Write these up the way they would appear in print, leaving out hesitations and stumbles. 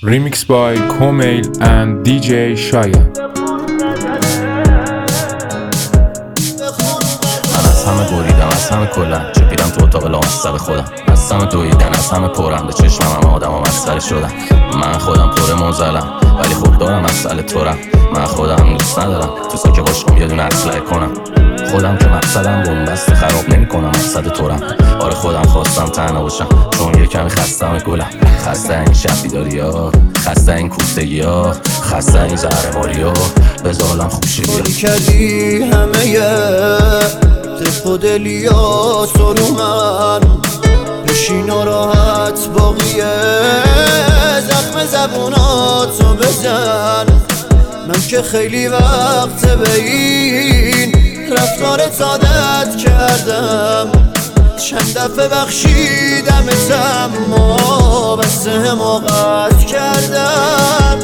Remix by Komail and DJ Shaya. از همه بریدم، از همه کلن چپیدم تو اتاق لامصب خودم. از همه دویدن، از همه پرم به چشمم همه آدم و مسئله شدم. من خودم پر موزلم ولی خود دارم مسئله تورم. من خودم دوست ندارم تو ساکه باشم یه دونه اسلحه کنم. خودم که مقصدم بومبست خراب نمی کنم، مقصد تورم. آره خودم خواستم تنها باشم چون یه کمی خستم گلم. خسته این شب بیداری ها، خسته این کوفتگی ها، خسته این زهرماری ها، بزالم خوشی بیا کردی همه تف و دلیات رو من بشین و راحت باقیه زخم زبوناتو بزن. من که خیلی وقت به این رفتارت عادت کردم. چند دفعه بخشیدمت اما بس حماقت کردم.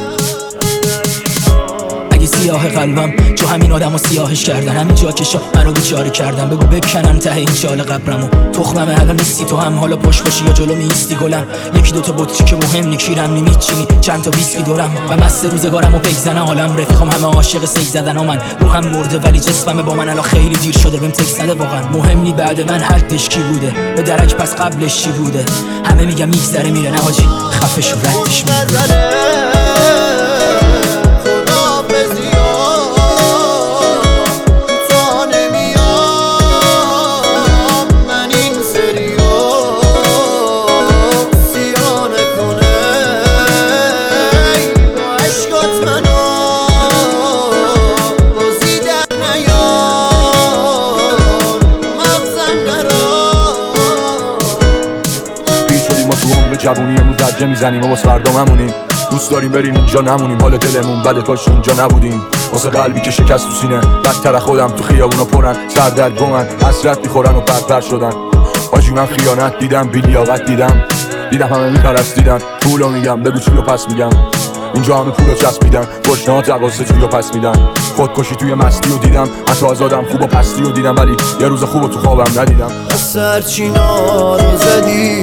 سیاه قلبم چو همین آدم و سیاهش کردن، همین جا که منو بیچاره کردن. بگو بکنن ته این چال قبرمو، تخمم حالا نیستی تو هم حالا پشت باشی یا جلو میستی گلم. یکی دوتا بطری که مهم نیکیرم میچینی چند تا ویسکی دورم و مست روزگارم و بگزنه حالم رفیقم همه عاشق سیک زدن ها. من روحم مرده ولی جسمم با من الان خیلی دیر شده بهم تکس زده. واقعا مهم نی بعد من حدش کی بوده به درک پس قبلش چی بوده. همه میگم میگذره میره، نه حاجی خفش و ردش میره. جوونیمون زجه میزنیم و واسه فردا ممونیم. دوست داریم بریم اینجا نمونیم، حال دلمون بده کاش اونجا نبودیم. واسه قلبی که شکست تو سینه بدتر خودم تو خیابونا پرن سردرگمن حسرت میخورن و پرپر شدن. آجی من خیانت دیدم، بیلیاقت دیدم همه میپرستیدن. پولو میگم بگو چیو پس میگم، اینجا همه پولو چسبیدن. گشنهات رقاصه چیو پس میدن. خودکشی توی مستی رو دیدم، حتی آزادم خوب و پستی رو دیدم ولی یه روز خوب تو خوابم ندیدم. از سرچینا رو زدی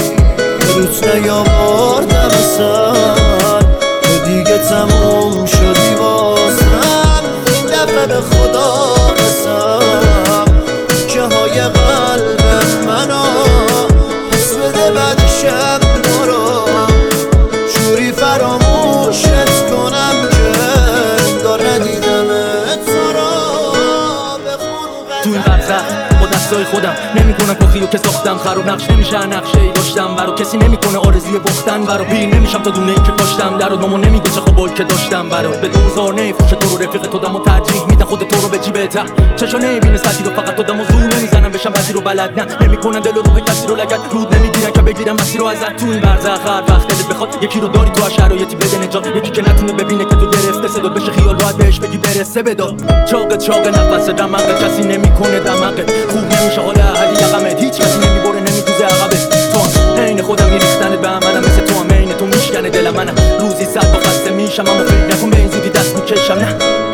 روت نیاوردم سر تو دیگه تموم شدی واسم. این دفعه به خدا قسم که های قلب منو پس بده بعد شب برو جوری فراموشت کنم که انگار ندیدمت تو را بخون تو این برزخ با دستای خودم نمیکنم کافیو که ساختم. خراب نقش نمیشه نقشه ای داشتم برا کسی نمیکنه آرزوی باختن برا. پیر نمیشم تا دونه ای که پاشتم در آدمو نمیگه چه خوبایی که داشتم برا. به دوزار نمیفروشه تو رو رفیق تو دمو ترجیح میدن خود تو رو به جیبت. چشا نمیبینه سطحی رو فقط تو دمو زور نمیزنم بشم بعضی رو بلد نه نمیکنن دل و روح کسی رو لگد رود نمیگیرن که بگیرم مسیر رو ازت. تو این برزخ هر وقت دلت بخواد یکی رو داری تو از شرایطی بده نجات. یکی که نتونه ببینه که تو گرفته صدا بشه خیال باید بهش بگی برسه بدا. چاق نفس دماغ کسی نمیکنه دماغت خوب نمیشه حال احدی یقمت. هیچ کسی نمیبره نمیدوزه عقبت. تو عین خودم میریختنت به عملم مثل تو هم عین تو میشکنه دل منم. روزی صد با خسته میشم اما فکر نکن به این زودی دست میکشم نه.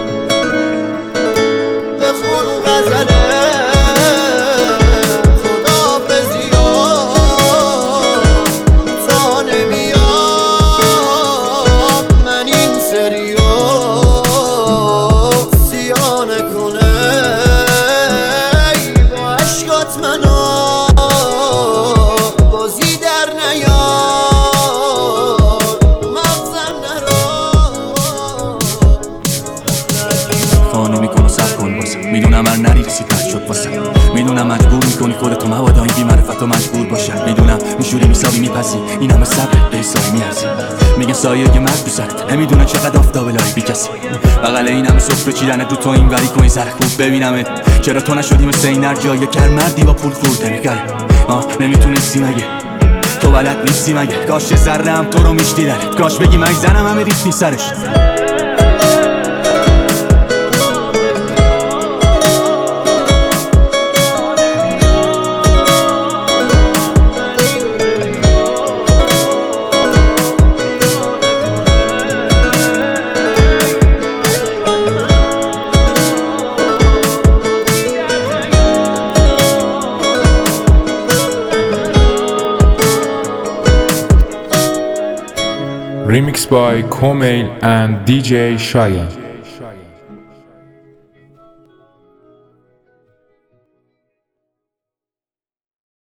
بخون غزله خداحافظی ها تا نمیام من این سری سیاه نکنه با عشقات منو بازی در نیار مغزم نرو. خانه میکنو سب کن باسم میدونم هر نری رسید بد شد واسم. میدونم مجبور میکنی خودتو مبادا این بی معرفت و مجبور باشم. میدونم میشوری میسابی میپسی این همه صبر به حسابی میارزی. میگن سایه یه مرد دوست نمیدونن چقدر آفتاب لای بی کسی. بغل این همه صفر چیدن دو تو این وری کنی سر خوب ببینمت. چرا تو نشدی مثل این هر جای کر مردی با پول خورده میگره. نمیتونستی مگه تو بلد نیستی مگه. کاش ذره هم تو رو میشدیدن. کاش بگی من زنم همه ریختی سرش. Remixed by Komail and DJ Shaya.